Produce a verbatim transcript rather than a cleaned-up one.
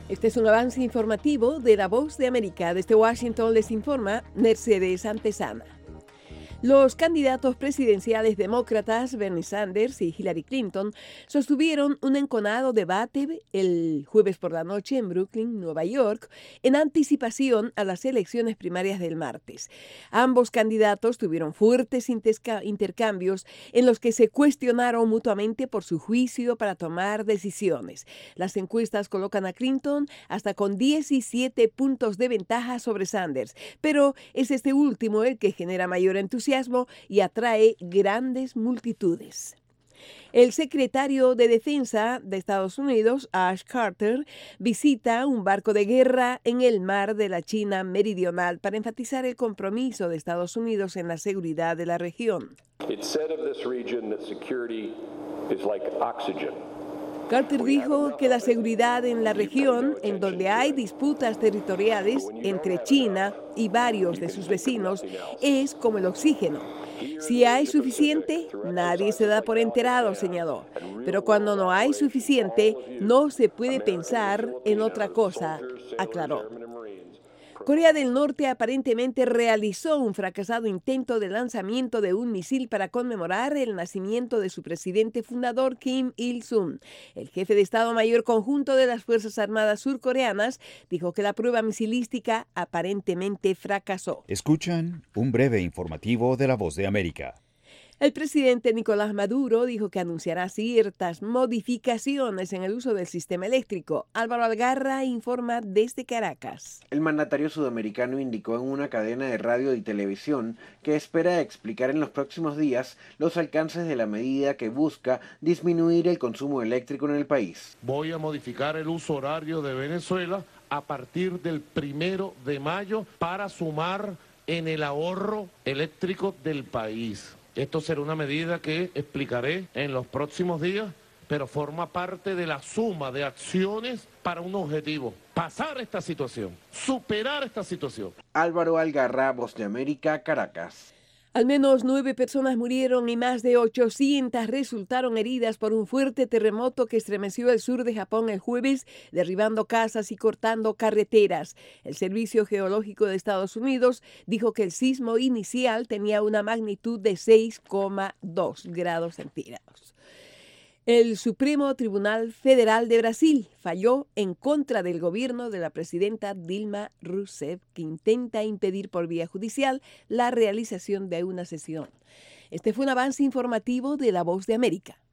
Este es un avance informativo de La Voz de América. Desde Washington les informa Mercedes Antesana. Los candidatos presidenciales demócratas Bernie Sanders y Hillary Clinton sostuvieron un enconado debate el jueves por la noche en Brooklyn, Nueva York, en anticipación a las elecciones primarias del martes. Ambos candidatos tuvieron fuertes intercambios en los que se cuestionaron mutuamente por su juicio para tomar decisiones. Las encuestas colocan a Clinton hasta con diecisiete puntos de ventaja sobre Sanders, pero es este último el que genera mayor entusiasmo y atrae grandes multitudes. El secretario de Defensa de Estados Unidos, Ash Carter, visita un barco de guerra en el mar de la China Meridional para enfatizar el compromiso de Estados Unidos en la seguridad de la región. Carter dijo que la seguridad en la región, en donde hay disputas territoriales entre China y varios de sus vecinos, es como el oxígeno. Si hay suficiente, nadie se da por enterado, señaló. Pero cuando no hay suficiente, no se puede pensar en otra cosa, aclaró. Corea del Norte aparentemente realizó un fracasado intento de lanzamiento de un misil para conmemorar el nacimiento de su presidente fundador Kim Il-sung. El jefe de Estado Mayor Conjunto de las Fuerzas Armadas surcoreanas dijo que la prueba misilística aparentemente fracasó. Escuchan un breve informativo de La Voz de América. El presidente Nicolás Maduro dijo que anunciará ciertas modificaciones en el uso del sistema eléctrico. Álvaro Algarra informa desde Caracas. El mandatario sudamericano indicó en una cadena de radio y televisión que espera explicar en los próximos días los alcances de la medida que busca disminuir el consumo eléctrico en el país. Voy a modificar el uso horario de Venezuela a partir del primero de mayo para sumar en el ahorro eléctrico del país. Esto será una medida que explicaré en los próximos días, pero forma parte de la suma de acciones para un objetivo: pasar esta situación, superar esta situación. Álvaro Algarra, Voz de América, Caracas. Al menos nueve personas murieron y más de ochocientas resultaron heridas por un fuerte terremoto que estremeció el sur de Japón el jueves, derribando casas y cortando carreteras. El Servicio Geológico de Estados Unidos dijo que el sismo inicial tenía una magnitud de seis coma dos grados centígrados. El Supremo Tribunal Federal de Brasil falló en contra del gobierno de la presidenta Dilma Rousseff, que intenta impedir por vía judicial la realización de una sesión. Este fue un avance informativo de La Voz de América.